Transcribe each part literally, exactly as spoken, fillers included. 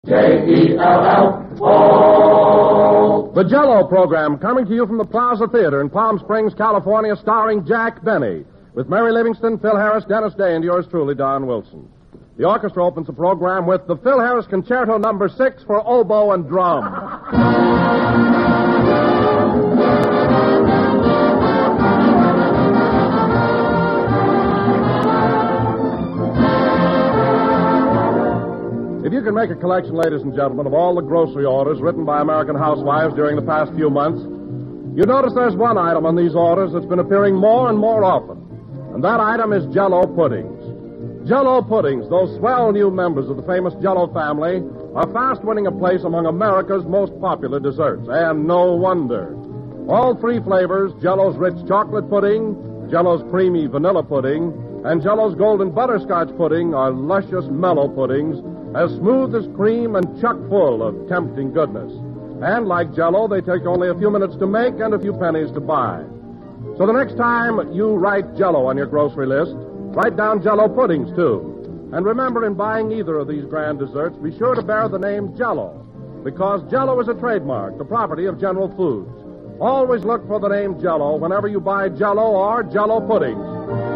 J E L L O. The Jell-O program coming to you from the Plaza Theater in Palm Springs, California, starring Jack Benny, with Mary Livingston, Phil Harris, Dennis Day, and yours truly, Don Wilson. The orchestra opens the program with the Phil Harris Concerto Number Six for oboe and drum. If you can make a collection, ladies and gentlemen, of all the grocery orders written by American housewives during the past few months, you notice there's one item on these orders that's been appearing more and more often, and that item is Jell-O puddings. Jell-O puddings, those swell new members of the famous Jell-O family, are fast winning a place among America's most popular desserts, and no wonder. All three flavors, Jell-O's rich chocolate pudding, Jell-O's creamy vanilla pudding, and Jell-O's golden butterscotch pudding are luscious mellow puddings, as smooth as cream and chock full of tempting goodness. And like Jell-O, they take only a few minutes to make and a few pennies to buy. So the next time you write Jell-O on your grocery list, write down Jell-O puddings, too. And remember, in buying either of these grand desserts, be sure to bear the name Jell-O, because Jell-O is a trademark, the property of General Foods. Always look for the name Jell-O whenever you buy Jell-O or Jell-O puddings.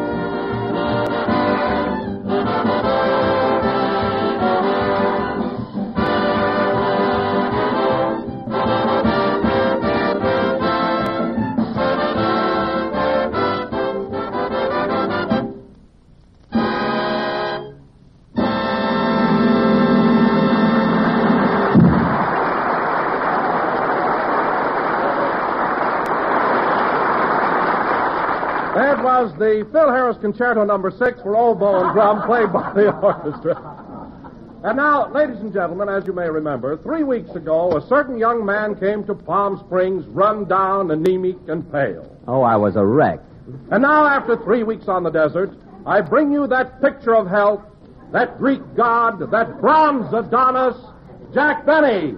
That was the Phil Harris Concerto Number Six for oboe and drum, played by the orchestra. And now, ladies and gentlemen, as you may remember, three weeks ago, a certain young man came to Palm Springs, run down, anemic, and pale. Oh, I was a wreck. And now, after three weeks on the desert, I bring you that picture of health, that Greek god, that bronze Adonis, Jack Benny.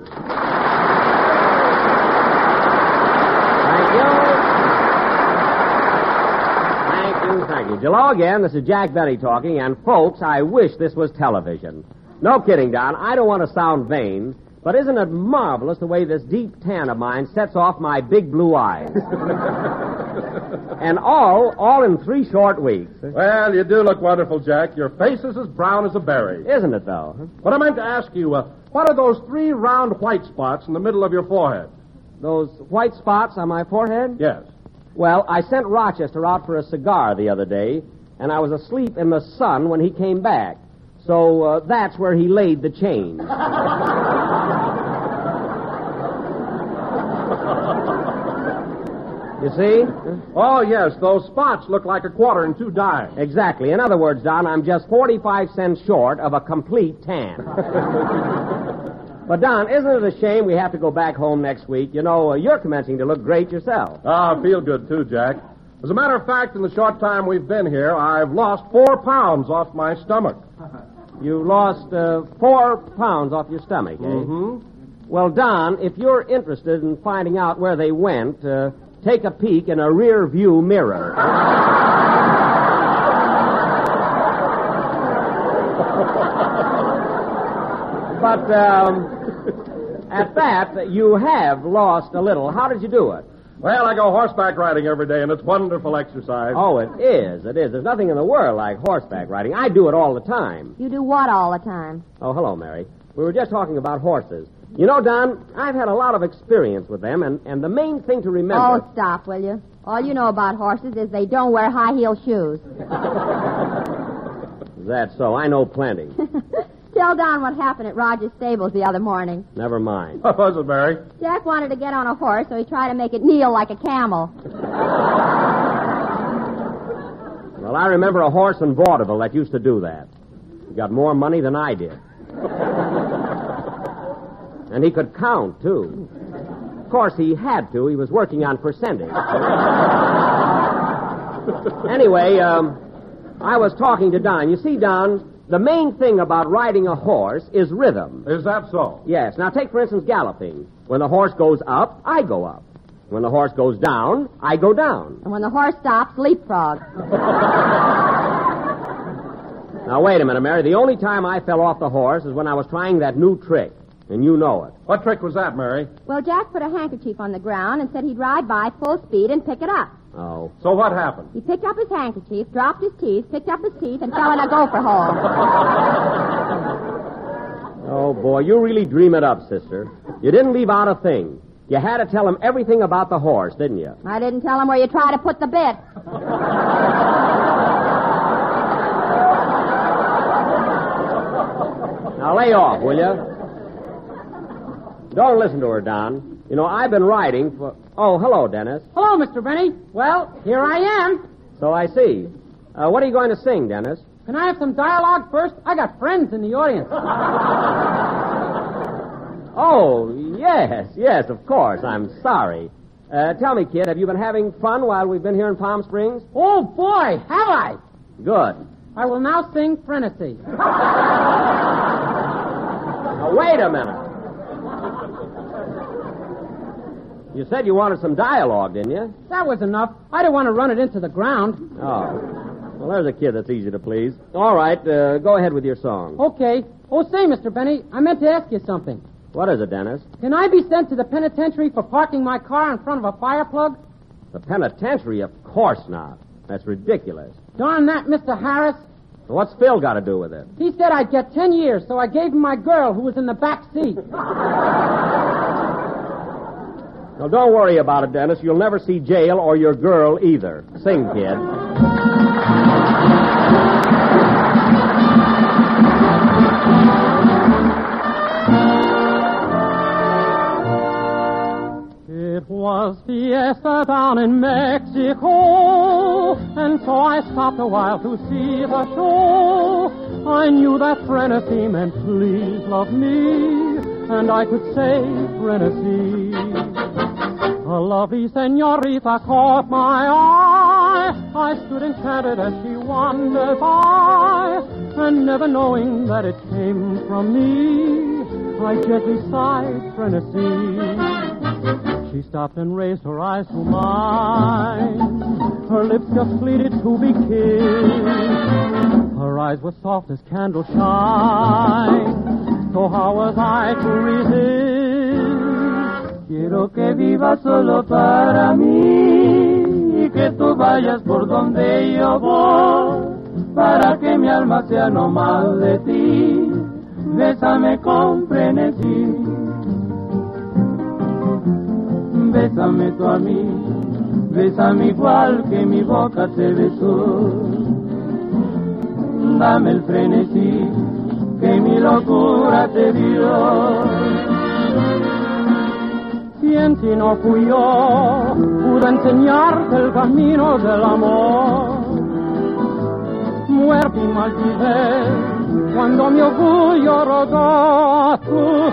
Thank you. Thank you. Hello again. This is Jack Benny talking, and folks, I wish this was television. No kidding, Don. I don't want to sound vain, but isn't it marvelous the way this deep tan of mine sets off my big blue eyes? And all, all in three short weeks. Well, you do look wonderful, Jack. Your face is as brown as a berry. Isn't it, though? But I meant to ask you, uh, what are those three round white spots in the middle of your forehead? Those white spots on my forehead? Yes. Well, I sent Rochester out for a cigar the other day, and I was asleep in the sun when he came back. So uh, that's where he laid the change. You see? Oh, yes, those spots look like a quarter and two dimes. Exactly. In other words, Don, I'm just forty-five cents short of a complete tan. But, Don, isn't it a shame we have to go back home next week? You know, uh, you're commencing to look great yourself. Ah, I feel good, too, Jack. As a matter of fact, in the short time we've been here, I've lost four pounds off my stomach. You lost uh, four pounds off your stomach, eh? Mm-hmm. Well, Don, if you're interested in finding out where they went, uh, take a peek in a rear view mirror. But, um... at that, you have lost a little. How did you do it? Well, I go horseback riding every day, and it's wonderful exercise. Oh, it is. It is. There's nothing in the world like horseback riding. I do it all the time. You do what all the time? Oh, hello, Mary. We were just talking about horses. You know, Don, I've had a lot of experience with them, and, and the main thing to remember... Oh, stop, will you? All you know about horses is they don't wear high-heel shoes. Is that so? I know plenty. Tell Don what happened at Rogers' stables the other morning. Never mind. What was it, Mary? Jack wanted to get on a horse, so he tried to make it kneel like a camel. Well, I remember a horse in vaudeville that used to do that. He got more money than I did. And he could count, too. Of course, he had to. He was working on percentage. Anyway, um, I was talking to Don. You see, Don... the main thing about riding a horse is rhythm. Is that so? Yes. Now, take, for instance, galloping. When the horse goes up, I go up. When the horse goes down, I go down. And when the horse stops, leapfrog. Now, wait a minute, Mary. The only time I fell off the horse is when I was trying that new trick. And you know it. What trick was that, Mary? Well, Jack put a handkerchief on the ground and said he'd ride by full speed and pick it up. Oh. So what happened? He picked up his handkerchief, dropped his teeth, picked up his teeth, and fell in a gopher hole. Oh, boy, you really dream it up, sister. You didn't leave out a thing. You had to tell him everything about the horse, didn't you? I didn't tell him where you try to put the bit. Now, lay off, will you? Don't listen to her, Don. You know, I've been riding for... Oh, hello, Dennis. Hello, Mister Benny. Well, here I am. So I see. Uh, what are you going to sing, Dennis? Can I have some dialogue first? I got friends in the audience. Oh, yes, yes, of course. I'm sorry. Uh, tell me, kid, have you been having fun while we've been here in Palm Springs? Oh, boy, have I? Good. I will now sing Frenesy. Now, wait a minute. You said you wanted some dialogue, didn't you? That was enough. I didn't want to run it into the ground. Oh. Well, there's a kid that's easy to please. All right, uh, go ahead with your song. Okay. Oh, say, Mister Benny, I meant to ask you something. What is it, Dennis? Can I be sent to the penitentiary for parking my car in front of a fire plug? The penitentiary? Of course not. That's ridiculous. Darn that, Mister Harris. What's Phil got to do with it? He said I'd get ten years, so I gave him my girl who was in the back seat. Now, don't worry about it, Dennis. You'll never see jail or your girl either. Sing, kid. It was fiesta down in Mexico, and so I stopped a while to see the show. I knew that Frenesy meant please love me, and I could say Frenesy. A lovely senorita caught my eye. I stood enchanted as she wandered by, and never knowing that it came from me, I gently sighed Frenesy. She stopped and raised her eyes to mine. Her lips just pleaded to be kissed. Her eyes were soft as candle shine. So how was I to resist? Quiero que vivas solo para mí y que tú vayas por donde yo voy, para que mi alma sea no más de ti. Bésame con frenesí. Bésame tú a mí, bésame igual que mi boca te besó. Dame el frenesí que mi locura te dio. Si en ti no fui yo, pude enseñarte el camino del amor. Muerte y maldité cuando mi orgullo rodó a tu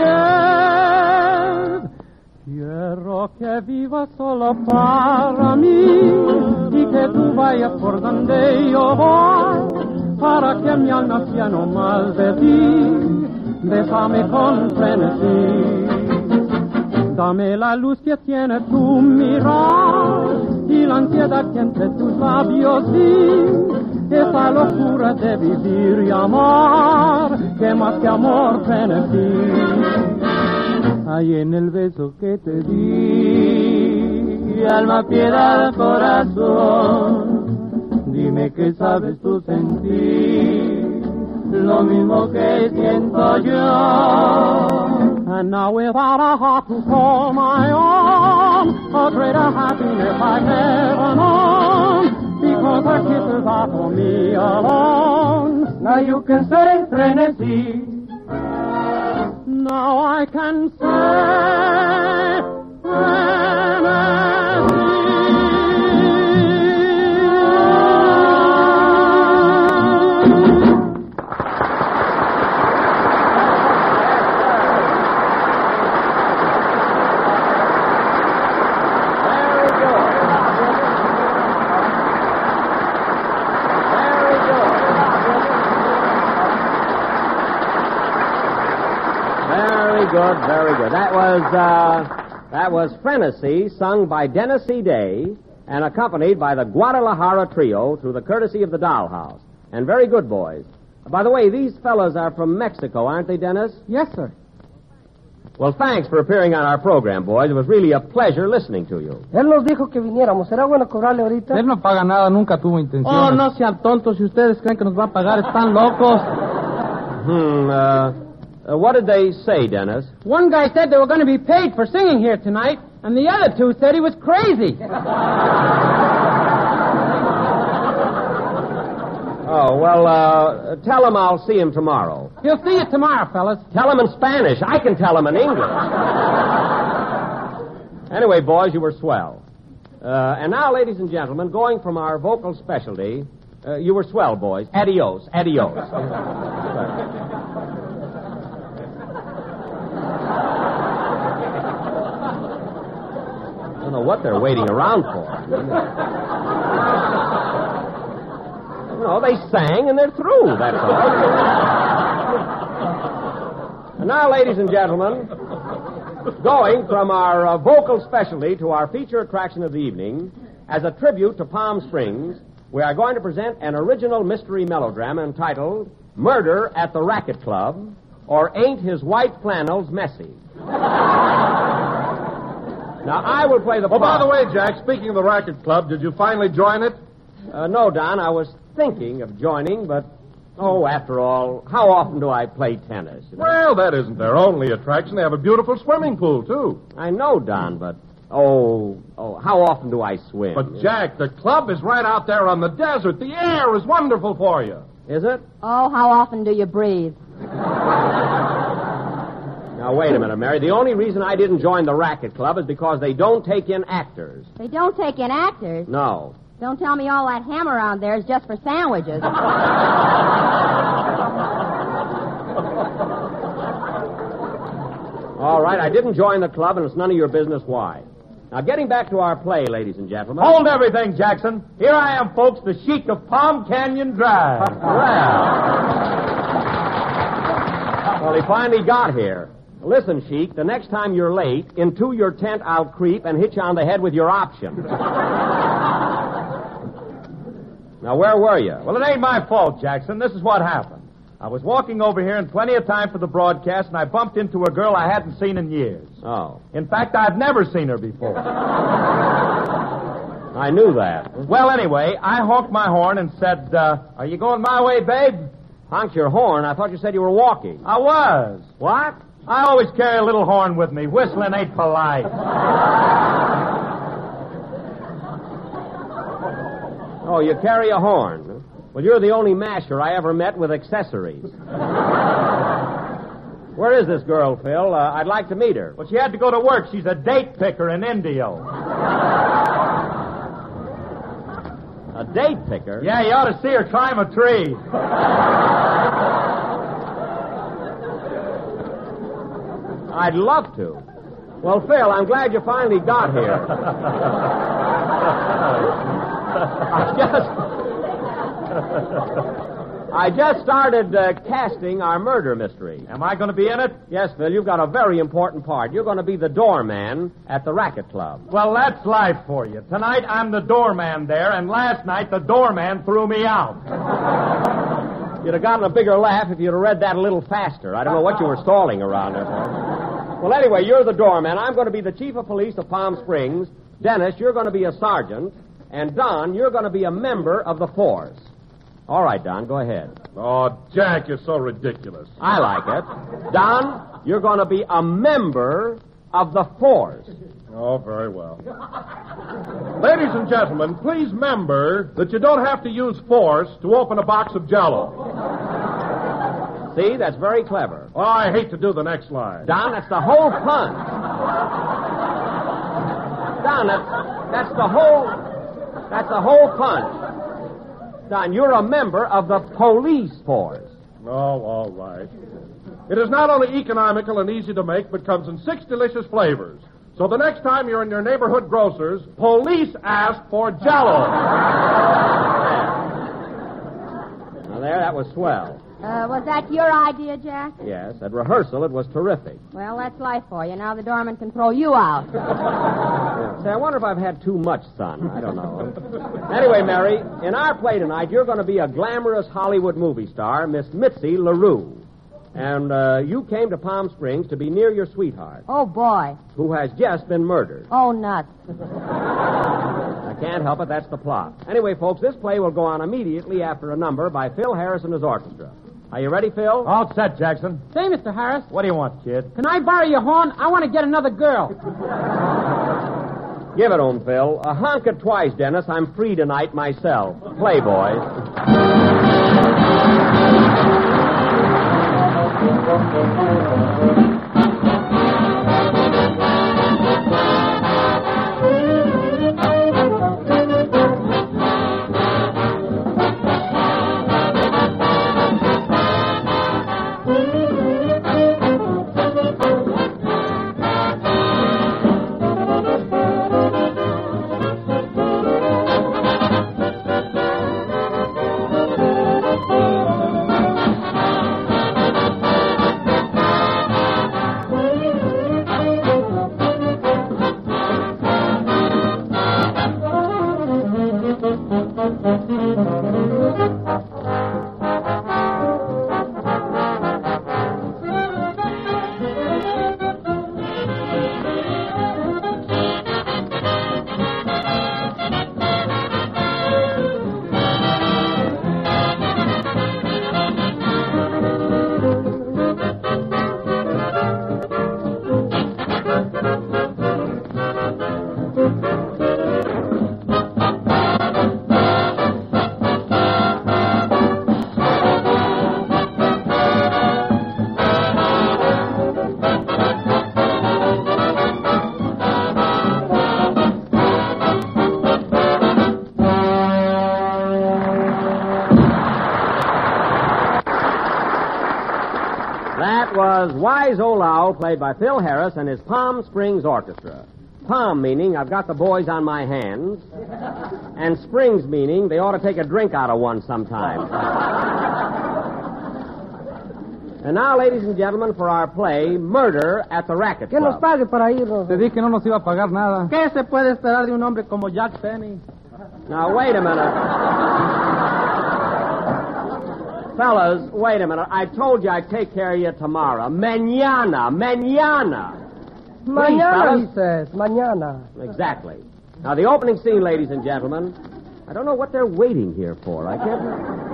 piel. Quiero que vivas solo para mí y que tú vayas por donde yo voy, para que mi alma sea no más de ti. Bésame con frenesí. Dame la luz que tiene tu mirar y la ansiedad que entre tus labios vi. Esa locura de vivir y amar, que más que amor frenesí. Hay en el beso que te di, alma, piedad, corazón. Dime que sabes tú sentir lo mismo que siento yo. And now without a heart to call my own, a greater happiness I've never known, because her kisses are for me alone. Now you can say frenesí. Now I can say frenesí. Good, very good. That was uh, that was Frenesy, sung by Dennis C. Day and accompanied by the Guadalajara Trio through the courtesy of the Dollhouse. And very good boys. By the way, these fellas are from Mexico, aren't they, Dennis? Yes, sir. Well, thanks for appearing on our program, boys. It was really a pleasure listening to you. Él nos dijo que viniéramos. ¿Será bueno cobrarle ahorita? Él no paga nada, nunca tuvo intención. Oh, no sean tontos. Si ustedes creen que nos va a pagar, están locos. Hmm, uh, uh, what did they say, Dennis? One guy said they were going to be paid for singing here tonight, and the other two said he was crazy. Oh, well, uh, tell him I'll see him tomorrow. He'll see you tomorrow, fellas. Tell him in Spanish. I can tell him in English. Anyway, boys, you were swell. Uh, and now, ladies and gentlemen, going from our vocal specialty, uh, you were swell, boys. Adios, adios. I don't know what they're waiting around for. No, they sang and they're through, that's all. And now, ladies and gentlemen, going from our uh, vocal specialty to our feature attraction of the evening, as a tribute to Palm Springs, we are going to present an original mystery melodrama entitled Murder at the Racket Club, or Ain't His White Flannels Messy? Now, I will play the Oh, by part. the way, Jack, speaking of the Racket Club, did you finally join it? Uh, no, Don, I was thinking of joining, but, oh, after all, how often do I play tennis? You know? Well, that isn't their only attraction. They have a beautiful swimming pool, too. I know, Don, but, oh, oh, how often do I swim? But, Jack, the club is right out there on the desert. The air is wonderful for you. Is it? Oh, how often do you breathe? Now, wait a minute, Mary. The only reason I didn't join the Racket Club is because they don't take in actors. They don't take in actors. No. Don't tell me all that ham around there is just for sandwiches. All right, I didn't join the club, and it's none of your business why. Now, getting back to our play, ladies and gentlemen. Hold everything, Jackson. Here I am, folks, the Sheik of Palm Canyon Drive. Well, well, he finally got here. Listen, Sheik, the next time you're late, into your tent I'll creep and hit you on the head with your option. Now, where were you? Well, it ain't my fault, Jackson. This is what happened. I was walking over here in plenty of time for the broadcast, and I bumped into a girl I hadn't seen in years. Oh. In fact, I've never seen her before. I knew that. Well, anyway, I honked my horn and said, uh, are you going my way, babe? Honked your horn? I thought you said you were walking. I was. What? I always carry a little horn with me. Whistling ain't polite. Oh, you carry a horn. Well, you're the only masher I ever met with accessories. Where is this girl, Phil? Uh, I'd like to meet her. Well, she had to go to work. She's a date picker in Indio. A date picker? Yeah, you ought to see her climb a tree. I'd love to. Well, Phil, I'm glad you finally got here. I just... I just started uh, casting our murder mystery. Am I going to be in it? Yes, Phil, you've got a very important part. You're going to be the doorman at the Racket Club. Well, that's life for you. Tonight, I'm the doorman there, and last night, the doorman threw me out. You'd have gotten a bigger laugh if you'd have read that a little faster. I don't know what you were stalling around there for. Well, anyway, you're the doorman. I'm going to be the chief of police of Palm Springs. Dennis, you're going to be a sergeant. And Don, you're going to be a member of the force. All right, Don, go ahead. Oh, Jack, you're so ridiculous. I like it. Don, you're going to be a member of the force. Oh, very well. Ladies and gentlemen, please remember that you don't have to use force to open a box of Jell-O. See, that's very clever. Oh, I hate to do the next line. Don, that's the whole punch. Don, that's, that's the whole... That's the whole punch. Don, you're a member of the police force. Oh, all right. It is not only economical and easy to make, but comes in six delicious flavors. So the next time you're in your neighborhood grocer's, police ask for Jell-O. Now, there, that was swell. Uh, was that your idea, Jack? Yes, at rehearsal it was terrific. Well, that's life for you. Now the doorman can throw you out. Yeah. Say, I wonder if I've had too much sun. I don't know. Anyway, Mary, in our play tonight, you're going to be a glamorous Hollywood movie star, Miss Mitzi LaRue. And uh, you came to Palm Springs to be near your sweetheart, Oh, boy. who has just been murdered. Oh, nuts. I can't help it, that's the plot. Anyway, folks, this play will go on immediately after a number by Phil Harris and his orchestra. Are you ready, Phil? All set, Jackson. Say, Mister Harris, What do you want, kid? can I borrow your horn? I want to get another girl. Give it home, Phil. A honk it twice, Dennis. I'm free tonight myself. Play, boys. That was Wise Olau, played by Phil Harris and his Palm Springs Orchestra. Palm meaning I've got the boys on my hands, and Springs meaning they ought to take a drink out of one sometime. And now, ladies and gentlemen, for our play, Murder at the Racket Que nos Club. pague para irnos. Te dije que no nos iba a pagar nada. ¿Qué se puede esperar de un hombre como Jack Penny? Now, wait a minute. Fellas, wait a minute. I told you I'd take care of you tomorrow. Mañana, mañana. Mañana, Please, he says. Mañana. Exactly. Now, the opening scene, ladies and gentlemen. I don't know what they're waiting here for. I can't...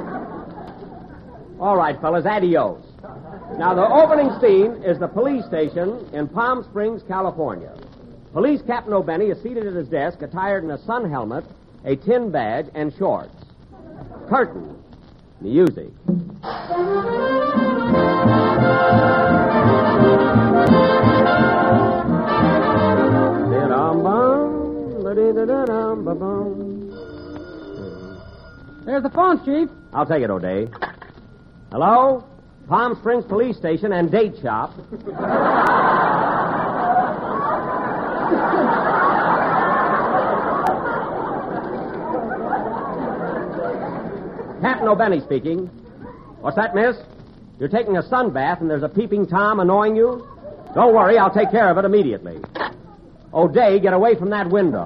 All right, fellas, adios. Now, the opening scene is the police station in Palm Springs, California. Police Captain O'Benny is seated at his desk, attired in a sun helmet, a tin badge, and shorts. Curtain. Music. There's the phone, Chief. I'll take it, O'Day. Hello? Palm Springs Police Station and Date Shop. Captain O'Benny speaking. What's that, miss? You're taking a sun bath and there's a peeping Tom annoying you? Don't worry, I'll take care of it immediately. O'Day, get away from that window.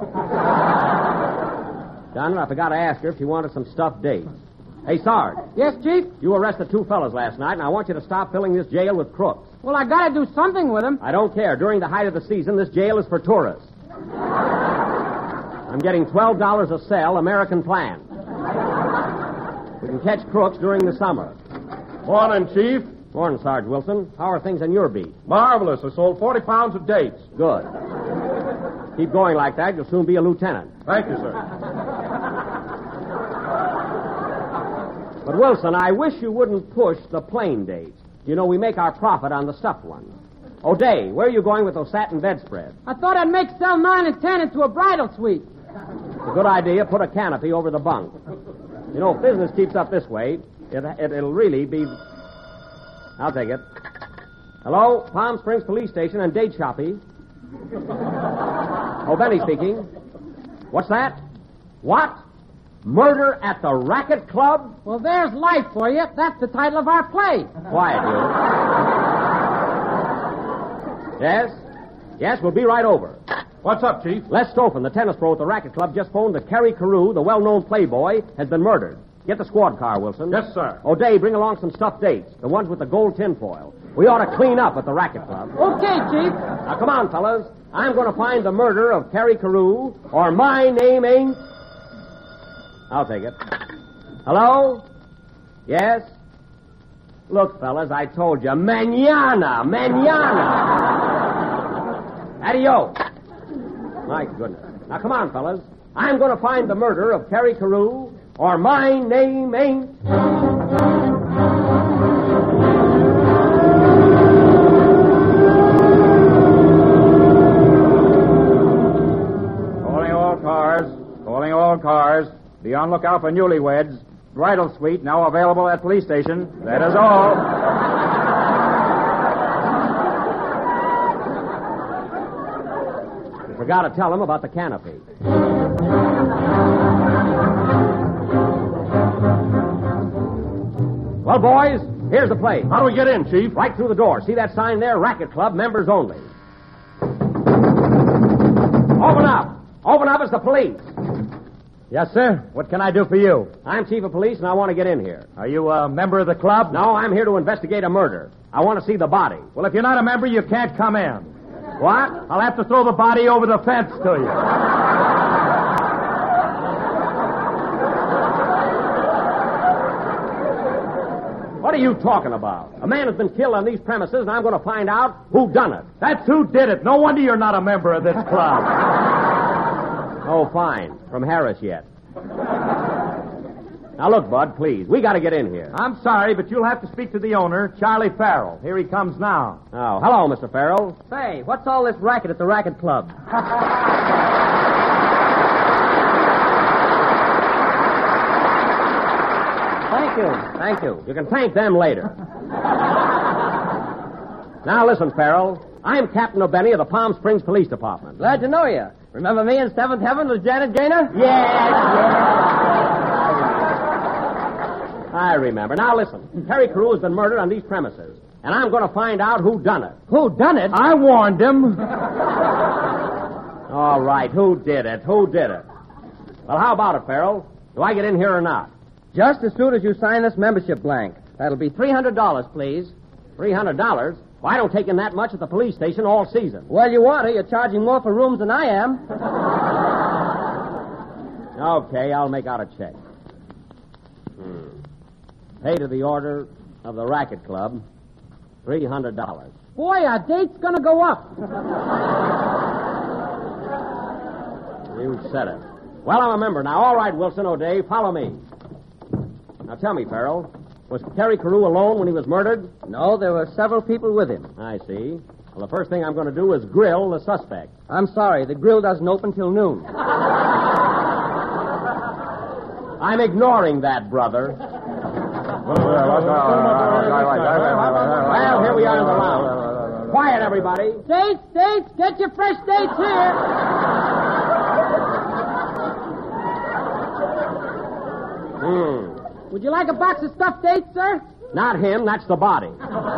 Donna, I forgot to ask her if she wanted some stuffed dates. Hey, Sarge. Yes, Chief? You arrested two fellas last night, and I want you to stop filling this jail with crooks. Well, I gotta do something with him. I don't care. During the height of the season, this jail is for tourists. I'm getting twelve dollars a cell, American plan. We can catch crooks during the summer. Morning, Chief. Morning, Sarge Wilson. How are things on your beat? Marvelous. I sold forty pounds of dates. Good. Keep going like that. You'll soon be a lieutenant. Thank you, sir. But, Wilson, I wish you wouldn't push the plain dates. You know, we make our profit on the stuffed ones. O'Day, where are you going with those satin bedspreads? I thought I'd make cell nine and ten into a bridal suite. It's a good idea. Put a canopy over the bunk. You know, if business keeps up this way, it, it, it'll really be... I'll take it. Hello? Palm Springs Police Station and Date Shoppy. O'Benny speaking. What's that? What? Murder at the Racket Club? Well, there's life for you. That's the title of our play. Quiet, you. Yes? Yes, we'll be right over. What's up, Chief? Les Stoughton, the tennis pro at the Racket Club, just phoned that Kerry Carew, the well-known playboy, has been murdered. Get the squad car, Wilson. Yes, sir. O'Day, bring along some stuffed dates, the ones with the gold tinfoil. We ought to clean up at the Racket Club. Okay, Chief. Now, come on, fellas. I'm going to find the murder of Kerry Carew, or my name ain't... I'll take it. Hello? Yes? Look, fellas, I told you. Mañana! Mañana! Adios. My goodness. Now, come on, fellas. I'm going to find the murder of Kerry Carew, or my name ain't... Calling all cars. Calling all cars. Be on lookout for newlyweds. Bridal suite now available at police station. That is all. You forgot to tell them about the canopy. Well, boys, here's the place. How do we get in, Chief? Right through the door. See that sign there? Racket Club, members only. Open up. Open up, it's the police. Yes, sir. What can I do for you? I'm chief of police, and I want to get in here. Are you a member of the club? No, I'm here to investigate a murder. I want to see the body. Well, if you're not a member, you can't come in. What? I'll have to throw the body over the fence to you. What are you talking about? A man has been killed on these premises, and I'm going to find out who done it. That's who did it. No wonder you're not a member of this club. Oh, fine. From Harris yet. Now, look, Bud, please. We got to get in here. I'm sorry, but you'll have to speak to the owner, Charlie Farrell. Here he comes now. Oh, hello, Mister Farrell. Say, what's all this racket at the Racket Club? Thank you. Thank you. You can thank them later. Now, listen, Farrell. I'm Captain O'Benny of the Palm Springs Police Department. Glad to know you. Remember me in Seventh Heaven with Janet Gaynor? Yes, yes. I remember. Now, listen. Kerry Carew has been murdered on these premises, and I'm going to find out who done it. Who done it? I warned him. All right, who did it? Who did it? Well, how about it, Farrell? Do I get in here or not? Just as soon as you sign this membership blank. That'll be three hundred dollars, please. Three hundred dollars? Well, I don't take in that much at the police station all season. Well, you ought to. You're charging more for rooms than I am. Okay, I'll make out a check. Hmm. Pay to the order of the Racket Club, three hundred dollars. Boy, our date's going to go up. You said it. Well, I'm a member now. All right, Wilson O'Day, follow me. Now, tell me, Farrell, was Kerry Carew alone when he was murdered? No, there were several people with him. I see. Well, the first thing I'm going to do is grill the suspect. I'm sorry, the grill doesn't open till noon. I'm ignoring that, brother. Well, here we are in the lounge. Quiet, everybody. Dates, dates, get your fresh dates here. Hmm. Would you like a box of stuffed dates, sir? Not him, that's the body.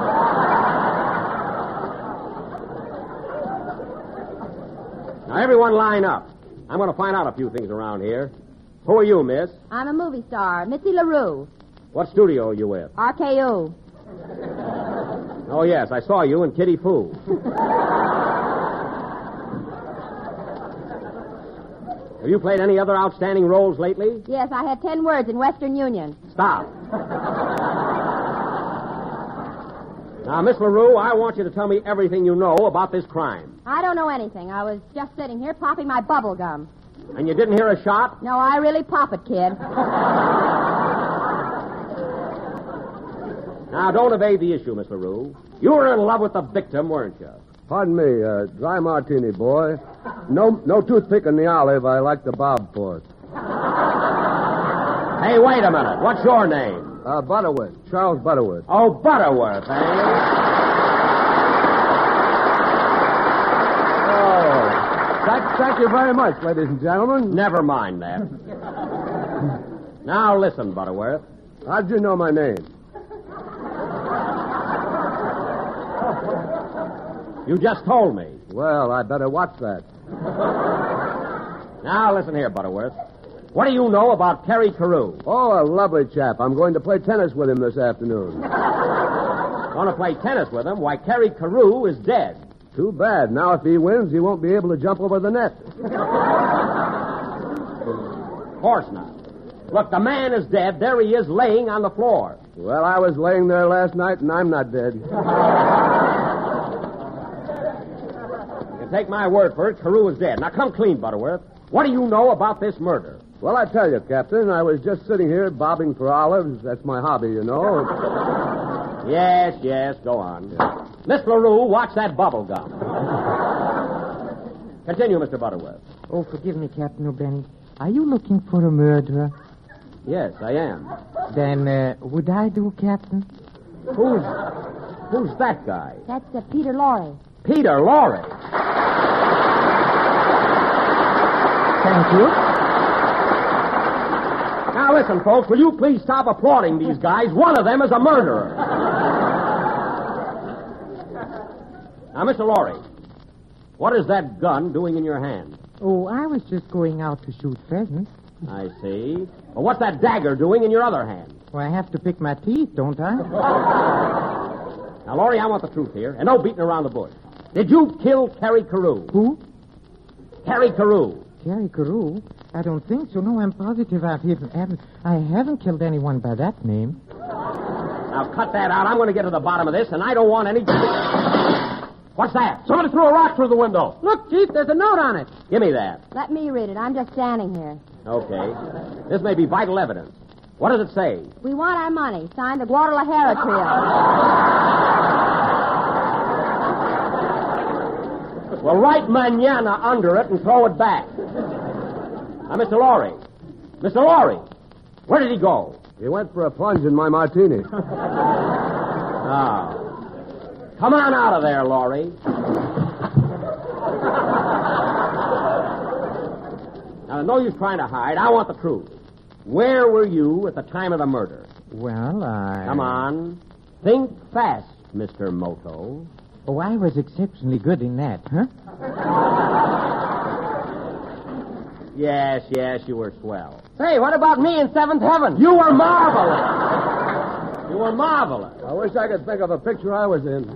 Now, everyone line up. I'm going to find out a few things around here. Who are you, miss? I'm a movie star, Missy LaRue. What studio are you with? R K O. Oh, yes, I saw you in Kitty Foo. Have you played any other outstanding roles lately? Yes, I had ten words in Western Union. Stop. Now, Miss LaRue, I want you to tell me everything you know about this crime. I don't know anything. I was just sitting here popping my bubble gum. And you didn't hear a shot? No, I really pop it, kid. Now, don't evade the issue, Miss LaRue. You were in love with the victim, weren't you? Pardon me, uh, dry martini, boy. No no toothpick in the olive. I like the bob for it. Hey, wait a minute. What's your name? Uh, Butterworth. Charles Butterworth. Oh, Butterworth, eh? Oh. Thank, thank you very much, ladies and gentlemen. Never mind that. Now listen, Butterworth. How'd you know my name? You just told me. Well, I better watch that. Now listen here, Butterworth. What do you know about Kerry Carew? Oh, a lovely chap. I'm going to play tennis with him this afternoon. Want to play tennis with him? Why, Kerry Carew is dead. Too bad. Now, if he wins, he won't be able to jump over the net. Of course not. Look, the man is dead. There he is laying on the floor. Well, I was laying there last night, and I'm not dead. You can take my word for it. Carew is dead. Now, come clean, Butterworth. What do you know about this murder? Well, I tell you, Captain, I was just sitting here bobbing for olives. That's my hobby, you know. Yes, yes, go on. Miss LaRue, watch that bubble gum. Continue, Mister Butterworth. Oh, forgive me, Captain O'Benny. Are you looking for a murderer? Yes, I am. Then, uh, would I do, Captain? Who's who's that guy? That's uh, Peter Lorre. Peter Lorre. Thank you. Now, listen, folks, will you please stop applauding these guys? One of them is a murderer. Now, Mister Lorre, what is that gun doing in your hand? Oh, I was just going out to shoot pheasants. I see. Well, what's that dagger doing in your other hand? Well, I have to pick my teeth, don't I? Now, Laurie, I want the truth here, and no beating around the bush. Did you kill Kerry Carew? Who? Kerry Carew. Kerry Carew? I don't think so. No, I'm positive I haven't, haven't, I haven't killed anyone by that name. Now, cut that out. I'm going to get to the bottom of this, and I don't want any... What's that? Somebody threw a rock through the window. Look, Chief, there's a note on it. Give me that. Let me read it. I'm just standing here. Okay. This may be vital evidence. What does it say? We want our money. Signed the Guadalajara trio. Well, write mañana under it and throw it back. Now, Mister Lorre. Mister Lorre, where did he go? He went for a plunge in my martini. Ah. Come on out of there, Laurie. Now, no use trying to hide. I want the truth. Where were you at the time of the murder? Well, I... Come on. Think fast, Mister Moto. Oh, I was exceptionally good in that, huh? Yes, yes, you were swell. Hey, what about me in Seventh Heaven? You were marvelous. You were marvelous. I wish I could think of a picture I was in.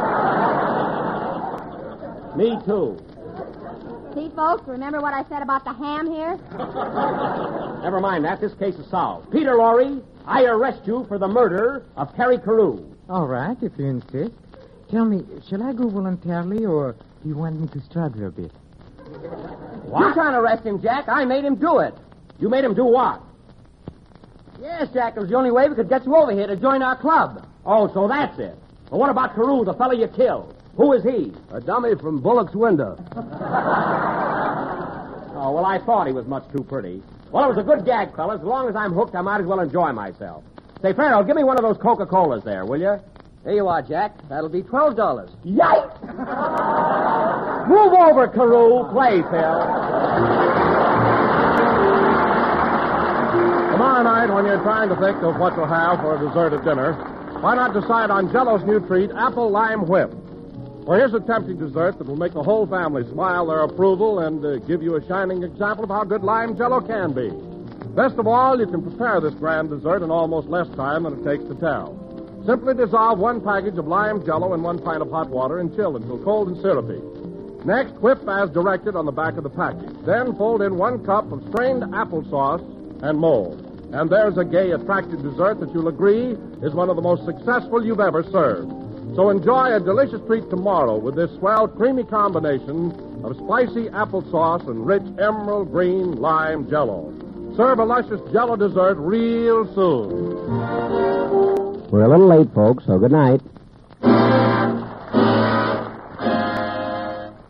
Me, too. See, folks, remember what I said about the ham here? Never mind that. This case is solved. Peter Lorre, I arrest you for the murder of Kerry Carew. All right, if you insist. Tell me, shall I go voluntarily, or do you want me to struggle a bit? What? You can't arrest him, Jack. I made him do it. You made him do what? Yes, Jack, it was the only way we could get you over here to join our club. Oh, so that's it. Well, what about Carew, the fellow you killed? Who is he? A dummy from Bullock's window. Oh, well, I thought he was much too pretty. Well, it was a good gag, fellas. As long as I'm hooked, I might as well enjoy myself. Say, Farrell, give me one of those Coca-Colas there, will you? There you are, Jack. That'll be twelve dollars. Yikes! Move over, Carew. Play, Phil. Tomorrow night, when you're trying to think of what to have for a dessert at dinner, why not decide on Jell-O's new treat, Apple Lime Whip? Well, here's a tempting dessert that will make the whole family smile their approval and uh, give you a shining example of how good lime Jell-O can be. Best of all, you can prepare this grand dessert in almost less time than it takes to tell. Simply dissolve one package of lime Jell-O in one pint of hot water and chill until cold and syrupy. Next, whip as directed on the back of the package. Then fold in one cup of strained applesauce and mold. And there's a gay, attractive dessert that you'll agree is one of the most successful you've ever served. So enjoy a delicious treat tomorrow with this swell, creamy combination of spicy applesauce and rich emerald green lime Jell-O. Serve a luscious Jell-O dessert real soon. We're a little late, folks, so good night.